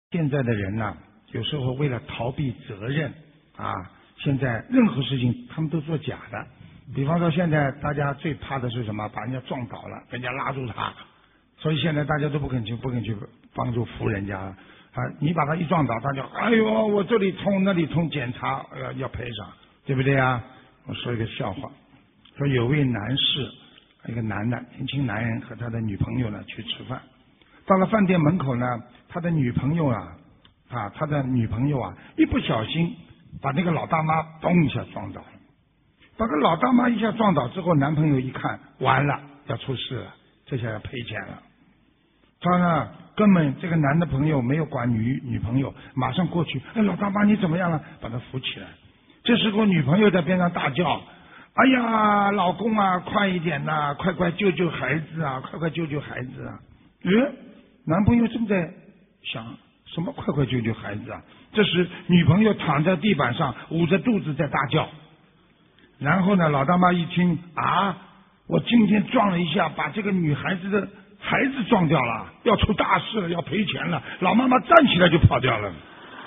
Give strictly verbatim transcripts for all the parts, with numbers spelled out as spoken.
现在的人呐，有时候为了逃避责任啊，现在任何事情他们都做假的。比方说，现在大家最怕的是什么？把人家撞倒了，人家拉住他，所以现在大家都不肯去，不肯去帮助扶人家啊。你把他一撞倒，他就哎呦，我这里痛那里痛，检查要要赔偿，对不对啊？我说一个笑话，说有位男士，一个男的年轻男人和他的女朋友呢去吃饭，到了饭店门口呢，他的女朋友啊啊，他的女朋友啊一不小心把那个老大妈咚一下撞倒了。把个老大妈一下撞倒之后，男朋友一看，完了，要出事了，这下要赔钱了。他呢，根本这个男的朋友没有管女女朋友，马上过去，哎，老大妈你怎么样了？把他扶起来。这时候女朋友在边上大叫：“哎呀，老公啊，快一点呐、啊，快快救救孩子啊，快快救救孩子啊！”嗯，男朋友正在想什么？快快救救孩子啊！这时女朋友躺在地板上，捂着肚子在大叫。然后呢，老大妈一听啊，我今天撞了一下，把这个女孩子的孩子撞掉了，要出大事了，要赔钱了。老妈妈站起来就跑掉了。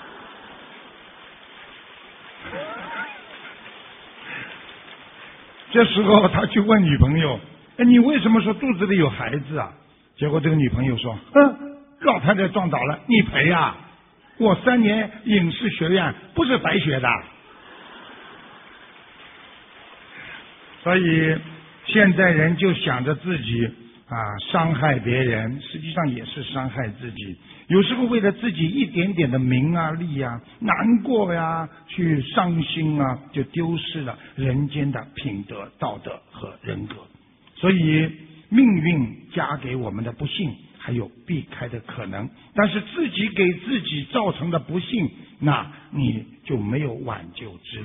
这时候他去问女朋友：“哎，你为什么说肚子里有孩子啊？”结果这个女朋友说：“嗯，老太太撞倒了，你赔啊！我三年影视学院不是白学的。”所以现在人就想着自己啊伤害别人，实际上也是伤害自己。有时候为了自己一点点的名啊利啊，难过呀，去伤心啊，就丢失了人间的品德、道德和人格。所以命运加给我们的不幸还有避开的可能，但是自己给自己造成的不幸，那你就没有挽救之路。